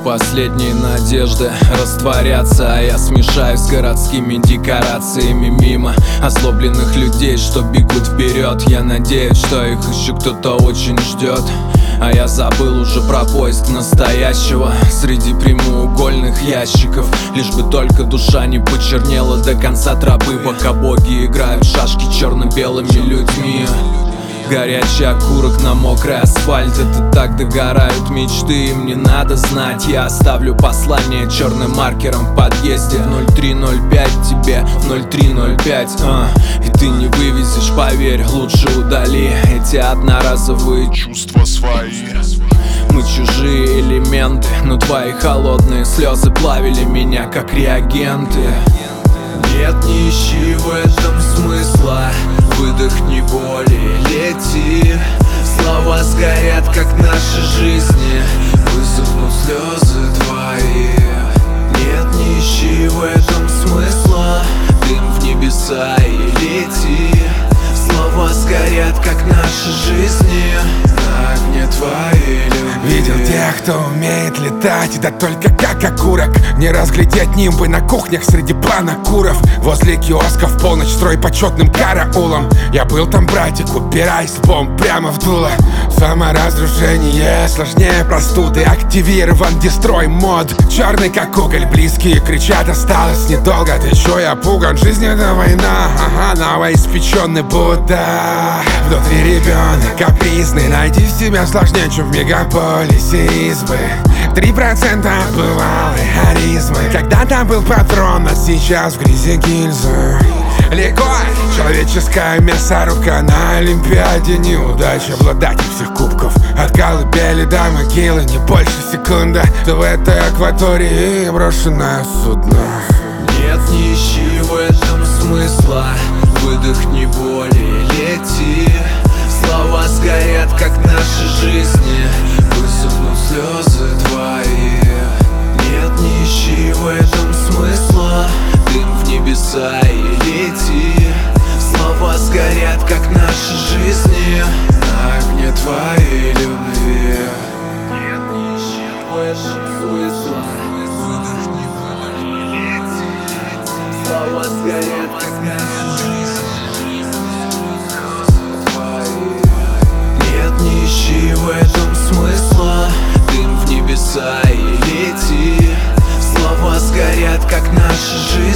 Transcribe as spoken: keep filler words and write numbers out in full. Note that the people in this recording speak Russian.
последние надежды растворятся, а я смешаюсь с городскими декорациями мимо озлобленных людей, что бегут вперед. Я надеюсь, что их еще кто-то очень ждет, а я забыл уже про поиск настоящего среди прямоугольных ящиков. Лишь бы только душа не почернела до конца тропы, пока боги играют в шашки черно-белыми людьми. Горячий окурок на мокрый асфальт, это так догорают мечты. Им не надо знать, я оставлю послание черным маркером в подъезде. В ноль три ноль пять тебе, в ноль три ноль пять а, и ты не вывезешь, поверь, лучше удали эти одноразовые чувства свои. Мы чужие элементы, но твои холодные слезы плавили меня как реагенты. Нет, не ищи в этом смысла, выдохни боли, лети. Слова сгорят, как наши жизни, высохнут слезы твои. Нет, не ищи в этом смысла, дым в небеса и лети. Слова сгорят, как наши жизни, на огне твоей любви. Видел тех, кто умеет летать, да только как окурок. Не разглядеть нимбы на кухнях среди панокуров. Возле киосков в полночь строй почетным караулом. Я был там, братик, упираясь в бомб прямо в дуло. Саморазрушение сложнее простуды. Активирован дестрой мод, черный как уголь. Близкие кричат, осталось недолго. Ты чё, я пуган, жизнь это война. Ага, новоиспеченный Будда. Внутри ребенок капризный, найти себя сложнее, чем в мегаполисе избы. Три процента бывалой харизмы. Когда-то был патрон, а сейчас в грязи гильзы. Легко, человеческая мясорубка на Олимпиаде. Неудача, обладатель всех кубков. От колыбели до могилы не больше секунда. В этой акватории брошенное судно. Нет, не ищи в этом смысла, выдохни боли, лети. Слова сгорят, как наши жизни, высохнут слезы твои. Нет, не ищи в этом смысла, дым в небеса и лети. Слова сгорят, как наши жизни, на огне твоей любви. Нет, не ищи в этом смысла, выдохни боли, лети. Слова сгорят, как наши жизни. Не ищи в этом смысла, дым в небеса и лети. Слова сгорят, как наши жизни.